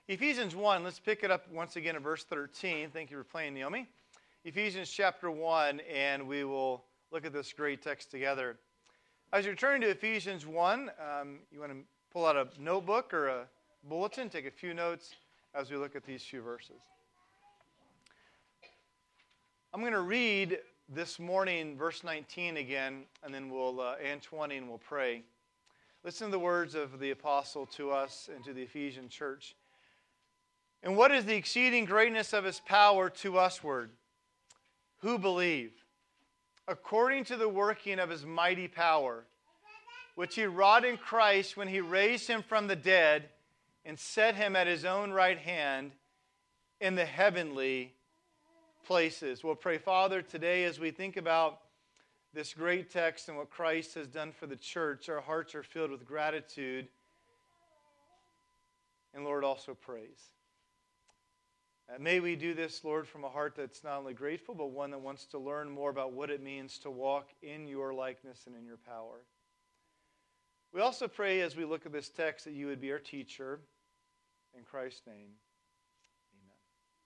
Ephesians 1, let's pick it up once again at verse 13. Thank you for playing, Naomi. Ephesians chapter 1, and we will look at this great text together. As you're turning to Ephesians 1, you want to pull out a notebook or a bulletin, take a few notes as we look at these few verses. I'm going to read this morning verse 19 again, and then and 20, and we'll pray. Listen to the words of the apostle to us and to the Ephesian church. And what is the exceeding greatness of his power to usward, who believe, according to the working of his mighty power, which he wrought in Christ when he raised him from the dead and set him at his own right hand in the heavenly places. We'll pray, Father, today as we think about this great text and what Christ has done for the church, our hearts are filled with gratitude and, Lord, also praise. May we do this, Lord, from a heart that's not only grateful, but one that wants to learn more about what it means to walk in your likeness and in your power. We also pray as we look at this text that you would be our teacher. In Christ's name, amen.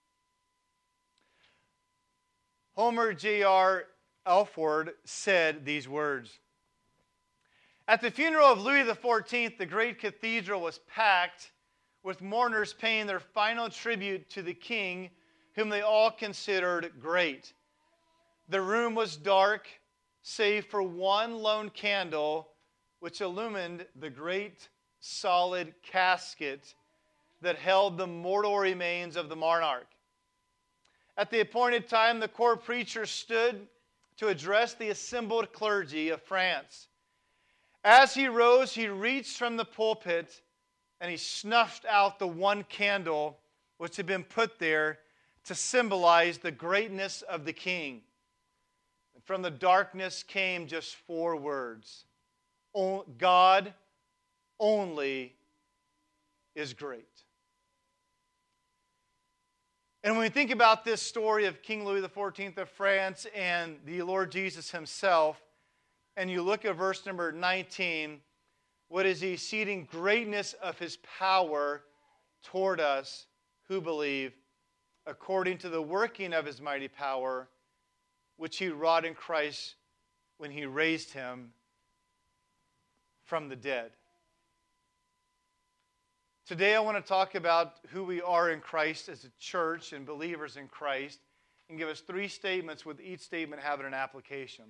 Homer J.R. Alford said these words. At the funeral of Louis XIV, the great cathedral was packed with mourners paying their final tribute to the king, whom they all considered great. The room was dark, save for one lone candle, which illumined the great solid casket that held the mortal remains of the monarch. At the appointed time, the court preacher stood to address the assembled clergy of France. As he rose, he reached from the pulpit and he snuffed out the one candle which had been put there to symbolize the greatness of the king. And from the darkness came just 4 words. God only is great. And when we think about this story of King Louis XIV of France and the Lord Jesus himself, and you look at verse number 19, what is the exceeding greatness of his power toward us who believe, according to the working of his mighty power, which he wrought in Christ when he raised him from the dead. Today I want to talk about who we are in Christ as a church and believers in Christ, and give us 3 statements with each statement having an application.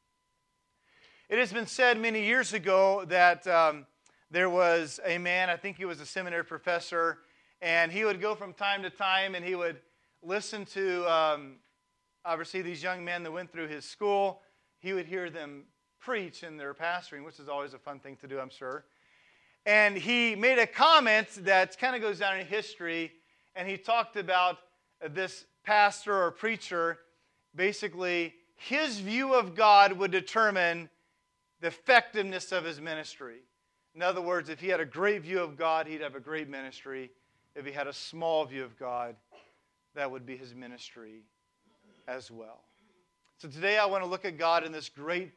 It has been said many years ago that there was a man, I think he was a seminary professor, and he would go from time to time and he would listen to, obviously, these young men that went through his school. He would hear them preach in their pastoring, which is always a fun thing to do, I'm sure. And he made a comment that kind of goes down in history, and he talked about this pastor or preacher, basically, his view of God would determine the effectiveness of his ministry. In other words, if he had a great view of God, he'd have a great ministry. If he had a small view of God, that would be his ministry as well. So today I want to look at God in this great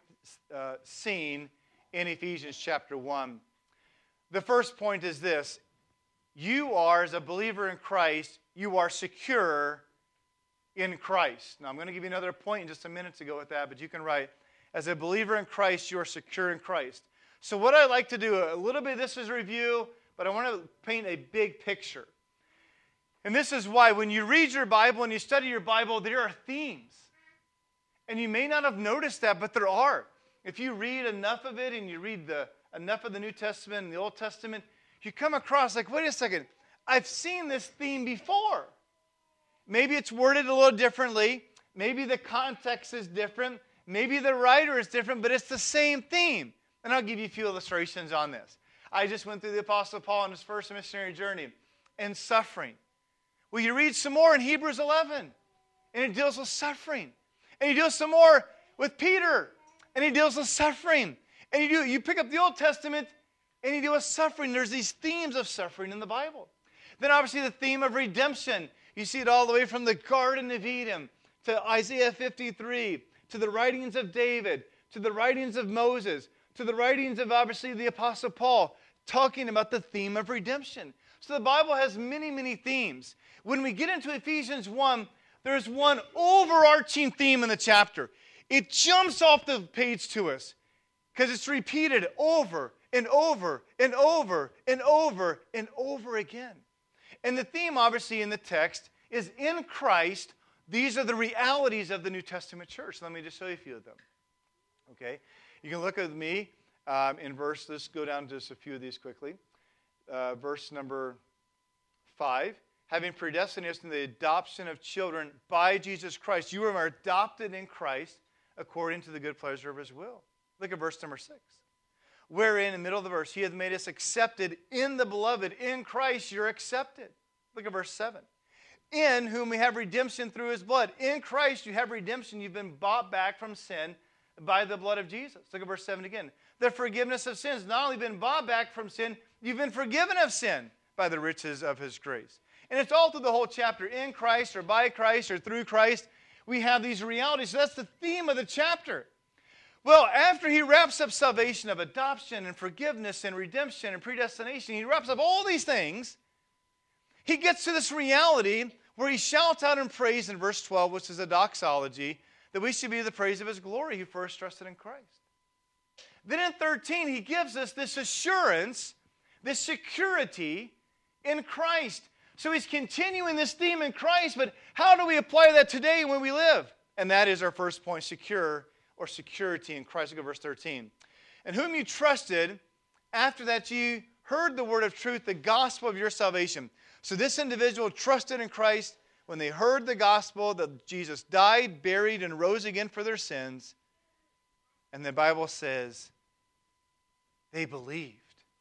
scene in Ephesians chapter 1. The first point is this. You are, as a believer in Christ, you are secure in Christ. Now I'm going to give you another point in just a minute to go with that, but you can write, as a believer in Christ, you are secure in Christ. So what I like to do, a little bit of this is review, but I want to paint a big picture. And this is why when you read your Bible and you study your Bible, there are themes. And you may not have noticed that, but there are. If you read enough of it and you read enough of the New Testament and the Old Testament, you come across like, wait a second, I've seen this theme before. Maybe it's worded a little differently. Maybe the context is different. Maybe the writer is different, but it's the same theme. And I'll give you a few illustrations on this. I just went through the Apostle Paul on his first missionary journey and suffering. Well, you read some more in Hebrews 11, and it deals with suffering. And he deals some more with Peter, and he deals with suffering. And you pick up the Old Testament, and you deal with suffering. There's these themes of suffering in the Bible. Then obviously the theme of redemption. You see it all the way from the Garden of Eden to Isaiah 53, to the writings of David, to the writings of Moses, to the writings of obviously the Apostle Paul, talking about the theme of redemption. So the Bible has many, many themes. When we get into Ephesians 1, there's one overarching theme in the chapter. It jumps off the page to us because it's repeated over and over and over and over and over again. And the theme, obviously, in the text is in Christ. These are the realities of the New Testament church. Let me just show you a few of them. Okay? You can look at me in verse, let's go down to just a few of these quickly. Verse number 5. Having predestined us in the adoption of children by Jesus Christ. You are adopted in Christ according to the good pleasure of his will. Look at verse number 6. Wherein, in the middle of the verse, he hath made us accepted in the beloved. In Christ you're accepted. Look at verse 7. In whom we have redemption through his blood. In Christ you have redemption. You've been bought back from sin by the blood of Jesus. Look at verse 7 again. The forgiveness of sins. Not only been bought back from sin, you've been forgiven of sin by the riches of his grace. And it's all through the whole chapter. In Christ or by Christ or through Christ, we have these realities. So that's the theme of the chapter. Well, after he wraps up salvation of adoption and forgiveness and redemption and predestination, he wraps up all these things. He gets to this reality where he shouts out in praise in verse 12, which is a doxology, that we should be the praise of his glory who first trusted in Christ. Then in 13, he gives us this assurance, this security in Christ. So he's continuing this theme in Christ, but how do we apply that today when we live? And that is our first point, secure or security in Christ. Look at verse 13. In whom you trusted, after that you heard the word of truth, the gospel of your salvation. So this individual trusted in Christ when they heard the gospel that Jesus died, buried, and rose again for their sins. And the Bible says they believed.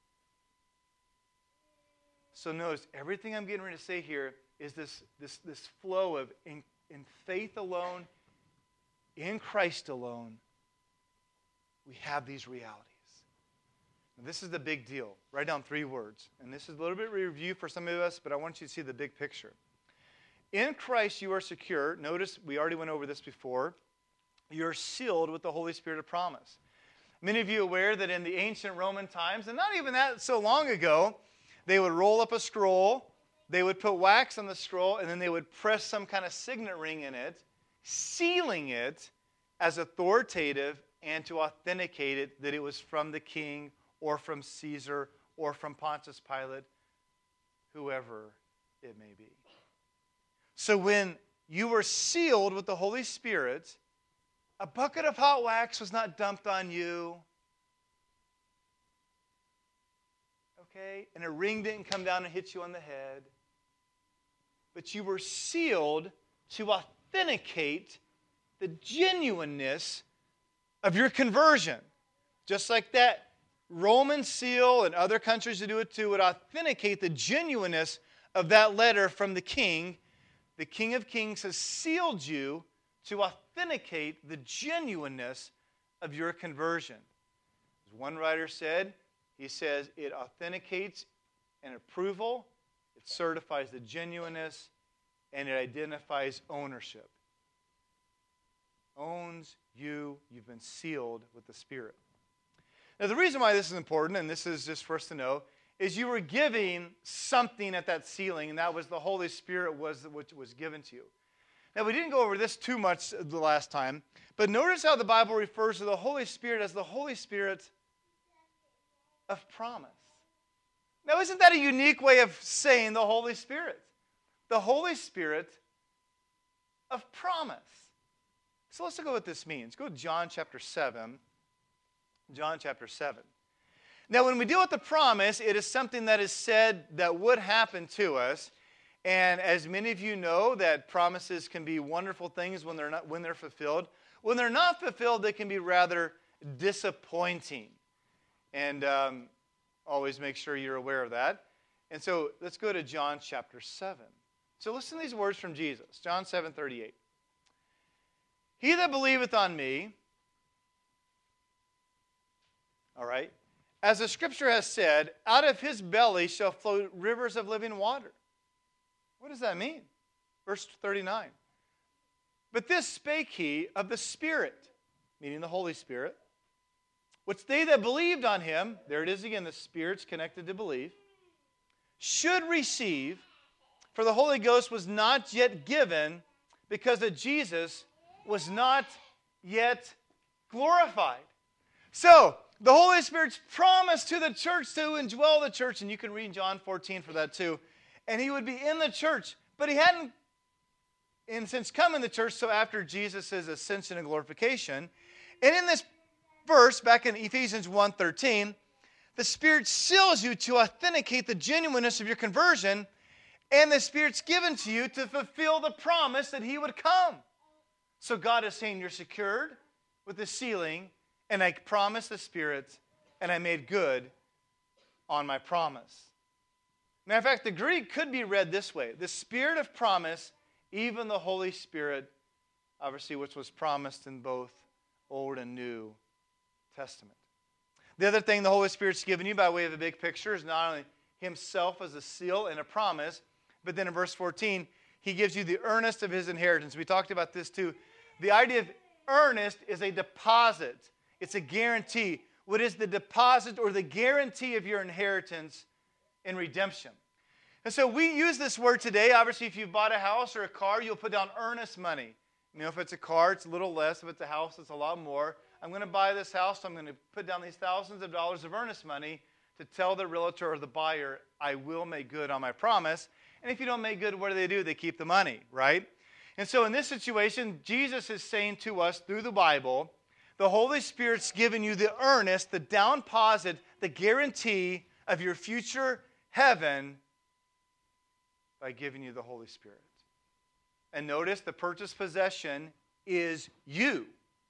So notice, everything I'm getting ready to say here is this flow of in faith alone, in Christ alone, we have these realities. And this is the big deal. Write down 3 words. And this is a little bit of a review for some of us, but I want you to see the big picture. In Christ you are secure. Notice, we already went over this before. You're sealed with the Holy Spirit of promise. Many of you are aware that in the ancient Roman times, and not even that so long ago, they would roll up a scroll, they would put wax on the scroll, and then they would press some kind of signet ring in it, sealing it as authoritative and to authenticate it that it was from the king or from Caesar or from Pontius Pilate, whoever it may be. So when you were sealed with the Holy Spirit, a bucket of hot wax was not dumped on you. Okay? And a ring didn't come down and hit you on the head. But you were sealed to authenticate the genuineness of your conversion. Just like that Roman seal and other countries that do it too would authenticate the genuineness of that letter from the King. The King of Kings has sealed you to authenticate the genuineness of your conversion. As one writer said, he says it authenticates an approval, it certifies the genuineness, and it identifies ownership. Owns you, you've been sealed with the Spirit. Now the reason why this is important, and this is just for us to know, is you were giving something at that sealing, and that was the Holy Spirit which was given to you. Now we didn't go over this too much the last time, but notice how the Bible refers to the Holy Spirit as the Holy Spirit of promise. Now isn't that a unique way of saying the Holy Spirit? The Holy Spirit of promise. So let's look at what this means. Go to John chapter 7. John chapter 7. Now when we deal with the promise, it is something that is said that would happen to us. And as many of you know, that promises can be wonderful things when they're fulfilled. When they're not fulfilled, they can be rather disappointing. And always make sure you're aware of that. And so let's go to John chapter 7. So listen to these words from Jesus. John 7:38. He that believeth on me, all right, as the scripture has said, out of his belly shall flow rivers of living water. What does that mean? Verse 39. But this spake he of the Spirit, meaning the Holy Spirit, which they that believed on him, there it is again, the Spirit's connected to belief, should receive, for the Holy Ghost was not yet given because that Jesus was not yet glorified. So, the Holy Spirit's promised to the church to indwell the church, and you can read John 14 for that too, and he would be in the church, but he hadn't, in a sense, come in the church so after Jesus' ascension and glorification. And in this verse, back in Ephesians 1:13, the Spirit seals you to authenticate the genuineness of your conversion, and the Spirit's given to you to fulfill the promise that he would come. So God is saying you're secured with the sealing, and I promised the Spirit, and I made good on my promise. Matter of fact, the Greek could be read this way: the Spirit of promise, even the Holy Spirit, obviously, which was promised in both Old and New Testament. The other thing the Holy Spirit's given you by way of a big picture is not only himself as a seal and a promise, but then in verse 14, he gives you the earnest of his inheritance. We talked about this too. The idea of earnest is a deposit. It's a guarantee. What is the deposit or the guarantee of your inheritance in redemption? And so we use this word today. Obviously, if you bought a house or a car, you'll put down earnest money. You know, if it's a car, it's a little less. If it's a house, it's a lot more. I'm going to buy this house, so I'm going to put down these thousands of dollars of earnest money to tell the realtor or the buyer, I will make good on my promise. And if you don't make good, what do? They keep the money, right? And so in this situation, Jesus is saying to us through the Bible, the Holy Spirit's given you the earnest, the down deposit, the guarantee of your future heaven by giving you the Holy Spirit. And notice the purchased possession is you,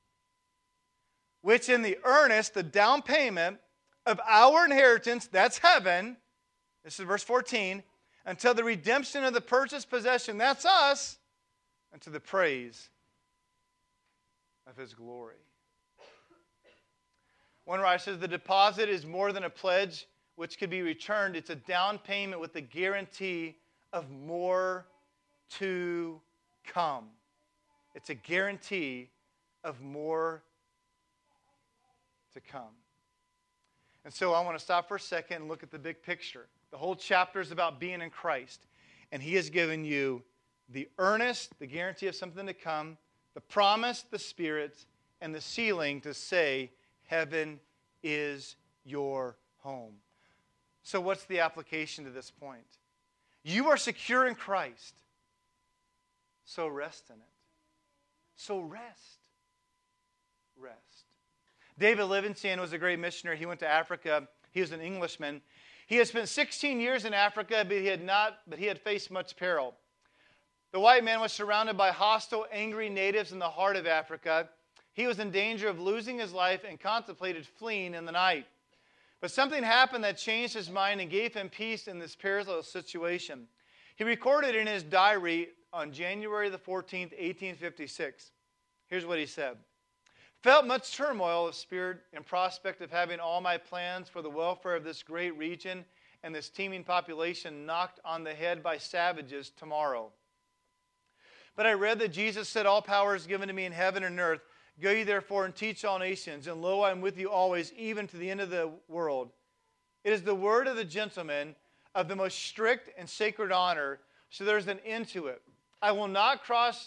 which in the earnest, the down payment of our inheritance, that's heaven, this is verse 14, until the redemption of the purchased possession, that's us, unto the praise of his glory. One writer says the deposit is more than a pledge which could be returned. It's a down payment with the guarantee of more to come. It's a guarantee of more to come. And so I want to stop for a second and look at the big picture. The whole chapter is about being in Christ. And he has given you the earnest, the guarantee of something to come, the promise, the Spirit, and the sealing to say, heaven is your home. So what's the application to this point? You are secure in Christ. So rest in it. So rest. Rest. David Livingstone was a great missionary. He went to Africa. He was an Englishman. He had spent 16 years in Africa, but he had faced much peril. The white man was surrounded by hostile, angry natives in the heart of Africa. He was in danger of losing his life and contemplated fleeing in the night. But something happened that changed his mind and gave him peace in this perilous situation. He recorded in his diary on January the 14th, 1856. Here's what he said. Felt much turmoil of spirit in prospect of having all my plans for the welfare of this great region and this teeming population knocked on the head by savages tomorrow. But I read that Jesus said, all power is given to me in heaven and earth. Go ye therefore and teach all nations, and lo, I am with you always, even to the end of the world. It is the word of the gentleman of the most strict and sacred honor, so there's an end to it. I will not cross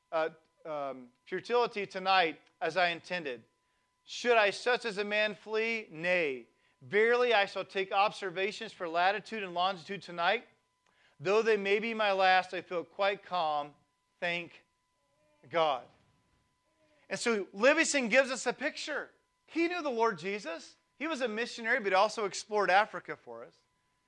futility tonight as I intended. Should I such as a man flee? Nay. Verily I shall take observations for latitude and longitude tonight. Though they may be my last, I feel quite calm. Thank God. And so Livingstone gives us a picture. He knew the Lord Jesus. He was a missionary, but also explored Africa for us.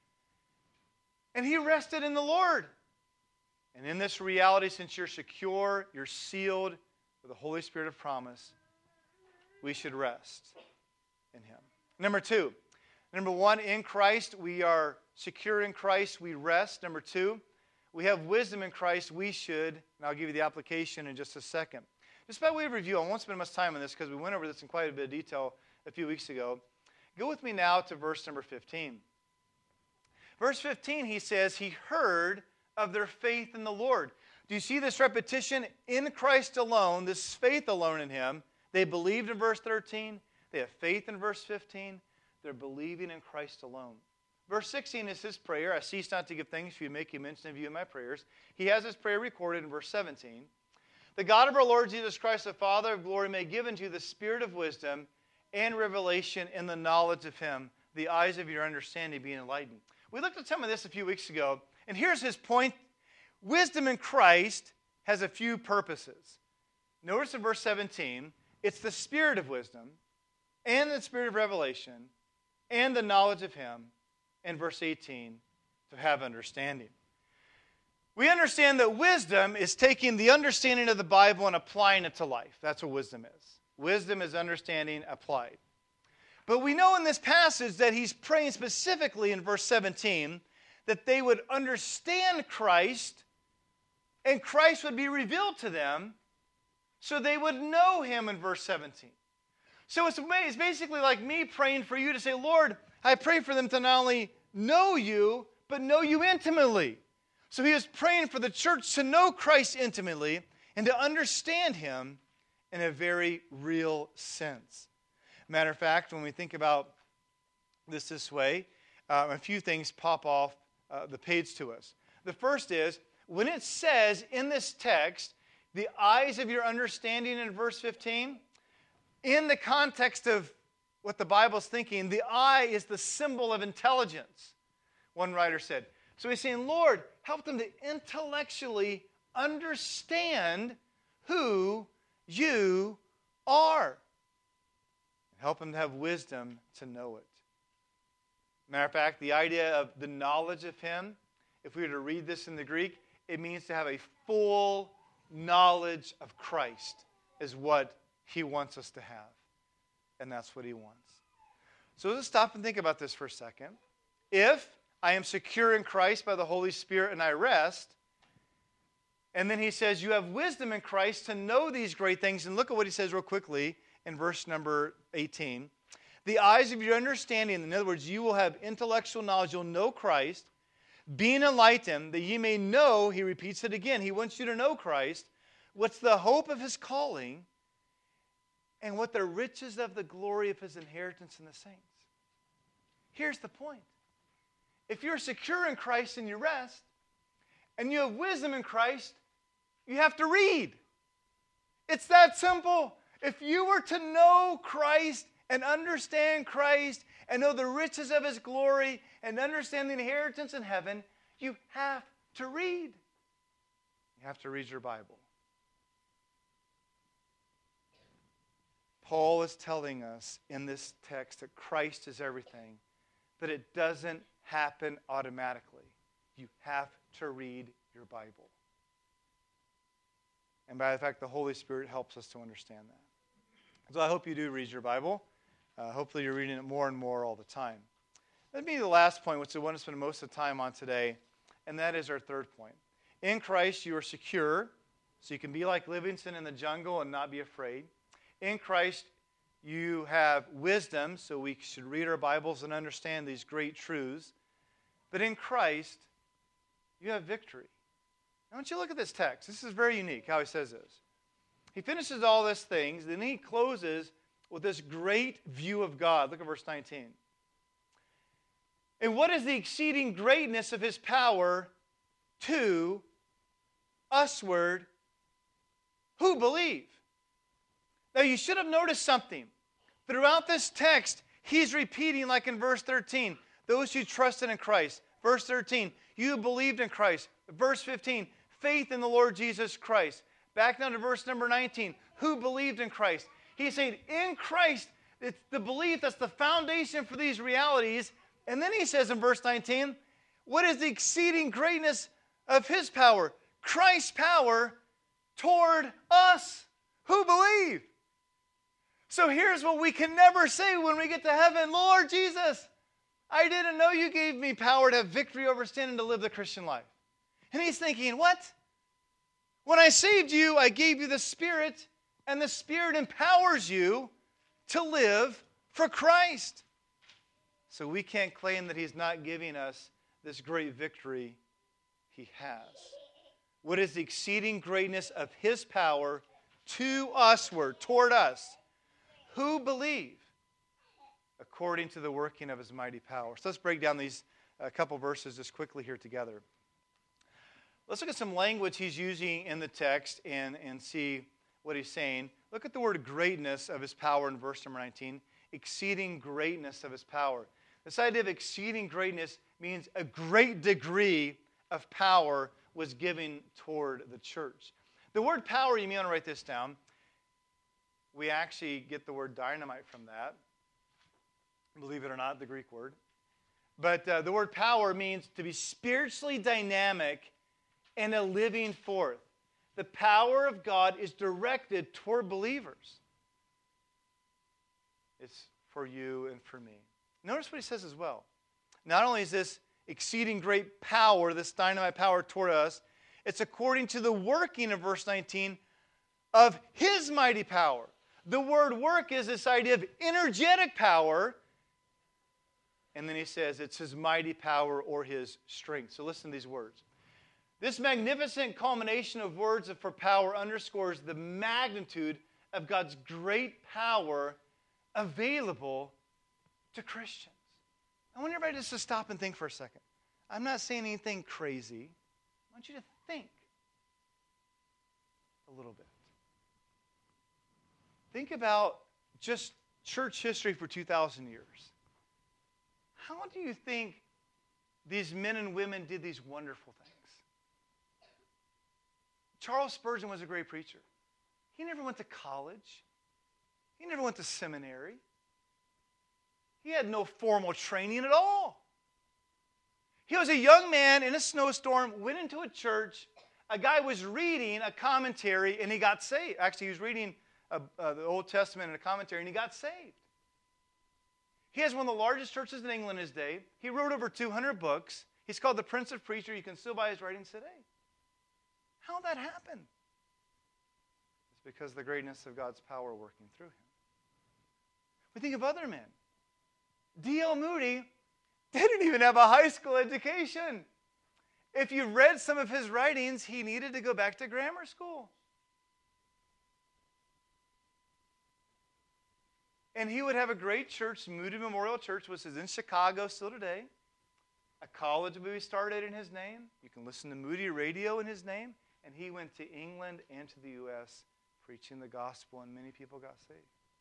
And he rested in the Lord. And in this reality, since you're secure, you're sealed with the Holy Spirit of promise, we should rest in him. Number two. Number one, in Christ, we are secure in Christ, we rest. Number two, we have wisdom in Christ, we should, and I'll give you the application in just a second. Just by way of review, I won't spend much time on this because we went over this in quite a bit of detail a few weeks ago. Go with me now to verse number 15. Verse 15, he says, he heard of their faith in the Lord. Do you see this repetition? In Christ alone, this faith alone in him. They believed in verse 13. They have faith in verse 15. They're believing in Christ alone. Verse 16 is his prayer. I cease not to give thanks for you, making mention of you in my prayers. He has his prayer recorded in verse 17. The God of our Lord Jesus Christ, the Father of glory, may give unto you the spirit of wisdom and revelation in the knowledge of him, the eyes of your understanding being enlightened. We looked at some of this a few weeks ago, and here's his point. Wisdom in Christ has a few purposes. Notice in verse 17, it's the spirit of wisdom and the spirit of revelation and the knowledge of him. And verse 18, to have understanding. We understand that wisdom is taking the understanding of the Bible and applying it to life. That's what wisdom is. Wisdom is understanding applied. But we know in this passage that he's praying specifically in verse 17 that they would understand Christ and Christ would be revealed to them so they would know him in verse 17. So it's basically like me praying for you to say, Lord, I pray for them to not only know you, but know you intimately. So he was praying for the church to know Christ intimately and to understand him in a very real sense. Matter of fact, when we think about this way, a few things pop off the page to us. The first is, when it says in this text, the eyes of your understanding in verse 15, in the context of what the Bible's thinking, the eye is the symbol of intelligence, one writer said. So he's saying, Lord, help them to intellectually understand who you are. Help them to have wisdom to know it. Matter of fact, the idea of the knowledge of him, if we were to read this in the Greek, it means to have a full knowledge of Christ is what he wants us to have. And that's what he wants. So let's stop and think about this for a second. If I am secure in Christ by the Holy Spirit and I rest, and then he says you have wisdom in Christ to know these great things. And look at what he says real quickly in verse number 18. The eyes of your understanding, in other words, you will have intellectual knowledge. You'll know Christ, being enlightened, that ye may know, he repeats it again. He wants you to know Christ. What's the hope of his calling? And what the riches of the glory of his inheritance in the saints. Here's the point. If you're secure in Christ and you rest, and you have wisdom in Christ, you have to read. It's that simple. If you were to know Christ and understand Christ and know the riches of his glory and understand the inheritance in heaven, you have to read. You have to read your Bible. Paul is telling us in this text that Christ is everything, but it doesn't happen automatically. You have to read your Bible. And by the fact, the Holy Spirit helps us to understand that. So I hope you do read your Bible. Hopefully you're reading it more and more all the time. Let me be the last point, which I want to spend most of the time on today, and that is our third point. In Christ you are secure, so you can be like Livingston in the jungle and not be afraid. In Christ, you have wisdom, so we should read our Bibles and understand these great truths. But in Christ, you have victory. Now, don't you look at this text. This is very unique how he says this. He finishes all these things, then he closes with this great view of God. Look at verse 19. And what is the exceeding greatness of his power to usward who believe? Now, you should have noticed something. Throughout this text, he's repeating, like in verse 13, those who trusted in Christ. Verse 13, you believed in Christ. Verse 15, faith in the Lord Jesus Christ. Back down to verse number 19, who believed in Christ. He's saying, in Christ, it's the belief that's the foundation for these realities. And then he says in verse 19, what is the exceeding greatness of his power? Christ's power toward us who believe. So here's what we can never say when we get to heaven. Lord Jesus, I didn't know you gave me power to have victory over sin and to live the Christian life. And he's thinking, what? When I saved you, I gave you the Spirit, and the Spirit empowers you to live for Christ. So we can't claim that he's not giving us this great victory. He has. What is the exceeding greatness of his power to usward, toward us, who believe according to the working of his mighty power. So let's break down these a couple verses just quickly here together. Let's look at some language he's using in the text and see what he's saying. Look at the word greatness of his power in verse number 19. Exceeding greatness of his power. This idea of exceeding greatness means a great degree of power was given toward the church. The word power, you may want to write this down. We actually get the word dynamite from that. Believe it or not, the Greek word. But the word power means to be spiritually dynamic and a living forth. The power of God is directed toward believers. It's for you and for me. Notice what he says as well. Not only is this exceeding great power, this dynamite power toward us, it's according to the working of verse 19 of his mighty power. The word work is this idea of energetic power. And then he says it's his mighty power or his strength. So listen to these words. This magnificent culmination of words for power underscores the magnitude of God's great power available to Christians. I want everybody just to stop and think for a second. I'm not saying anything crazy. I want you to think a little bit. Think about just church history for 2,000 years. How do you think these men and women did these wonderful things? Charles Spurgeon was a great preacher. He never went to college. He never went to seminary. He had no formal training at all. He was a young man in a snowstorm, went into a church. A guy was reading a commentary, and he got saved. Actually, he was reading the Old Testament and a commentary, and he got saved. He has one of the largest churches in England in his day. He wrote over 200 books. He's called the Prince of Preachers. You can still buy his writings today. How did that happen? It's because of the greatness of God's power working through him. We think of other men. D.L. Moody didn't even have a high school education. If you read some of his writings, he needed to go back to grammar school. And he would have a great church, Moody Memorial Church, which is in Chicago still today. A college will be started in his name. You can listen to Moody Radio in his name. And he went to England and to the U.S. preaching the gospel, and many people got saved.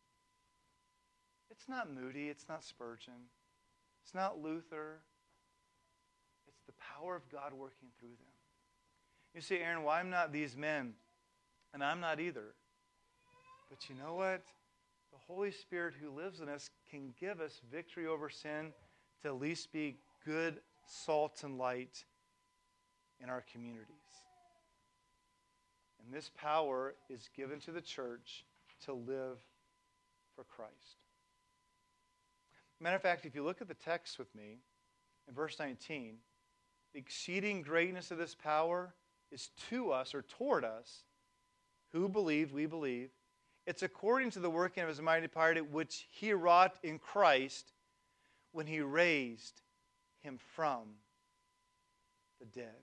It's not Moody. It's not Spurgeon. It's not Luther. It's the power of God working through them. You say, Aaron, well, I'm not these men, and I'm not either. But you know what? The Holy Spirit who lives in us can give us victory over sin to at least be good salt and light in our communities. And this power is given to the church to live for Christ. Matter of fact, if you look at the text with me, in verse 19, the exceeding greatness of this power is to us, or toward us, who believed, we believe. It's according to the working of his mighty power, which he wrought in Christ when he raised him from the dead.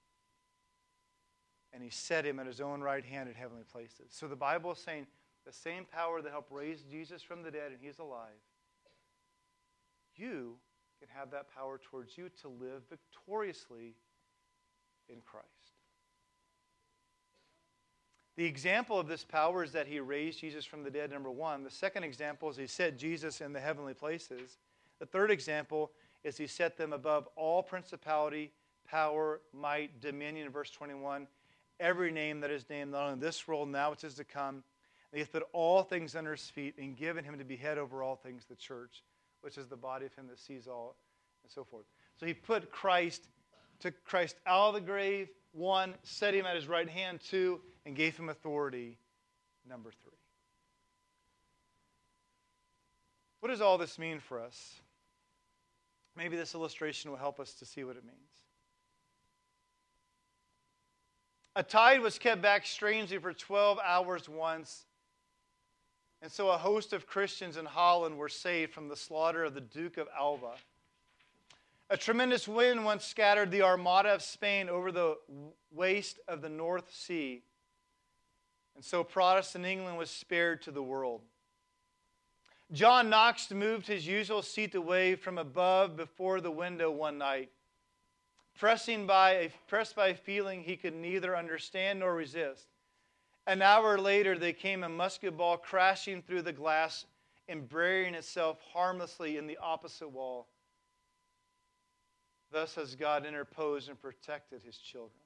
And he set him at his own right hand in heavenly places. So the Bible is saying the same power that helped raise Jesus from the dead, and he's alive, you can have that power towards you to live victoriously in Christ. The example of this power is that he raised Jesus from the dead, number one. The second example is he set Jesus in the heavenly places. The third example is he set them above all principality, power, might, dominion, in verse 21. Every name that is named, not only in this world, now which is to come. And he hath put all things under his feet and given him to be head over all things, the church, which is the body of him that sees all, and so forth. So he put took Christ out of the grave, one, set him at his right hand, two, and gave him authority, number three. What does all this mean for us? Maybe this illustration will help us to see what it means. A tide was kept back strangely for 12 hours once, and so a host of Christians in Holland were saved from the slaughter of the Duke of Alva. A tremendous wind once scattered the Armada of Spain over the waste of the North Sea, and so Protestant England was spared to the world. John Knox moved his usual seat away from above before the window one night, pressed by a feeling he could neither understand nor resist. An hour later, there came a musket ball crashing through the glass and burying itself harmlessly in the opposite wall. Thus has God interposed and protected his children.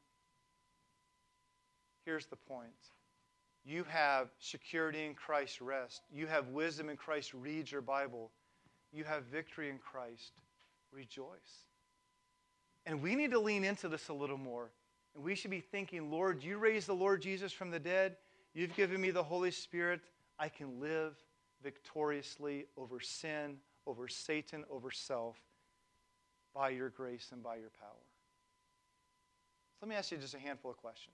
Here's the point. You have security in Christ, rest. You have wisdom in Christ, read your Bible. You have victory in Christ, rejoice. And we need to lean into this a little more. And we should be thinking, Lord, you raised the Lord Jesus from the dead. You've given me the Holy Spirit. I can live victoriously over sin, over Satan, over self, by your grace and by your power. So let me ask you just a handful of questions.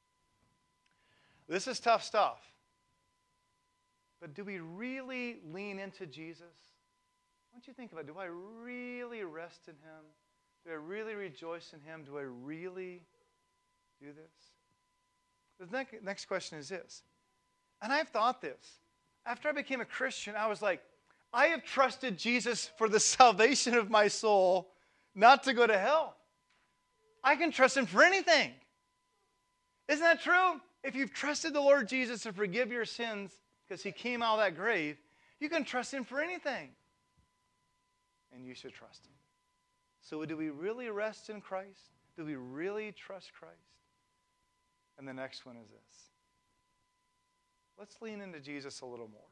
This is tough stuff. But do we really lean into Jesus? Why don't you think about it? Do I really rest in him? Do I really rejoice in him? Do I really do this? The next question is this. And I've thought this. After I became a Christian, I was like, I have trusted Jesus for the salvation of my soul, not to go to hell. I can trust him for anything. Isn't that true? If you've trusted the Lord Jesus to forgive your sins because he came out of that grave, you can trust him for anything. And you should trust him. So do we really rest in Christ? Do we really trust Christ? And the next one is this. Let's lean into Jesus a little more.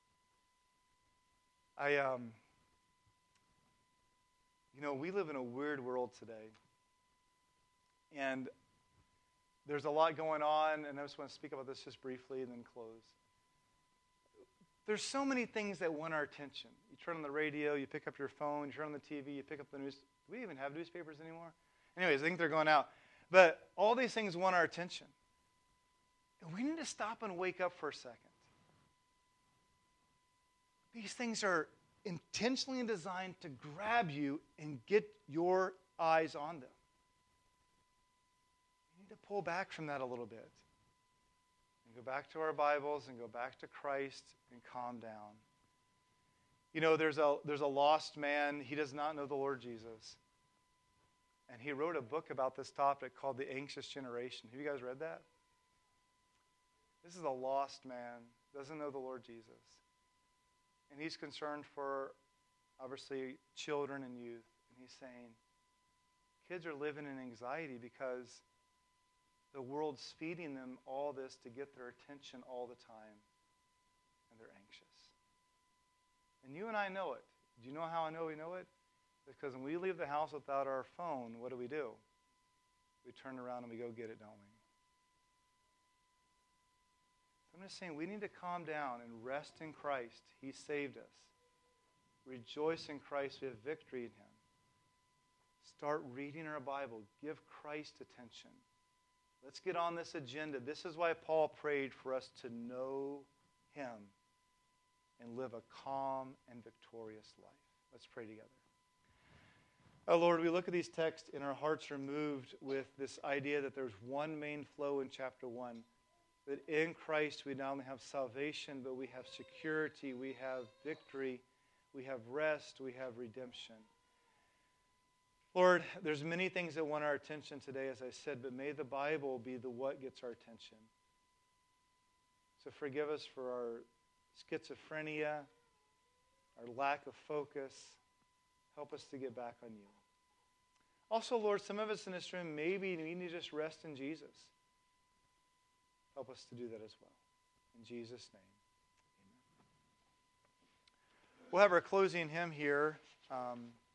We live in a weird world today. And there's a lot going on, and I just want to speak about this just briefly and then close. There's so many things that want our attention. You turn on the radio, you pick up your phone, you turn on the TV, you pick up the news. Do we even have newspapers anymore? Anyways, I think they're going out. But all these things want our attention. And we need to stop and wake up for a second. These things are intentionally designed to grab you and get your eyes on them. We need to pull back from that a little bit. And go back to our Bibles and go back to Christ and calm down. There's a lost man. He does not know the Lord Jesus. And he wrote a book about this topic called The Anxious Generation. Have you guys read that? This is a lost man, doesn't know the Lord Jesus. And he's concerned for, obviously, children and youth. And he's saying, kids are living in anxiety because the world's feeding them all this to get their attention all the time. And they're anxious. And you and I know it. Do you know how I know we know it? Because when we leave the house without our phone, what do? We turn around and we go get it, don't we? I'm just saying we need to calm down and rest in Christ. He saved us. Rejoice in Christ. We have victory in him. Start reading our Bible. Give Christ attention. Let's get on this agenda. This is why Paul prayed for us to know him and live a calm and victorious life. Let's pray together. Oh, Lord, we look at these texts and our hearts are moved with this idea that there's one main flow in chapter 1. That in Christ we not only have salvation, but we have security, we have victory, we have rest, we have redemption. Lord, there's many things that want our attention today, as I said, but may the Bible be the what gets our attention. So forgive us for our schizophrenia, our lack of focus. Help us to get back on you. Also, Lord, some of us in this room, maybe we need to just rest in Jesus. Help us to do that as well. In Jesus' name, amen. We'll have our closing hymn here.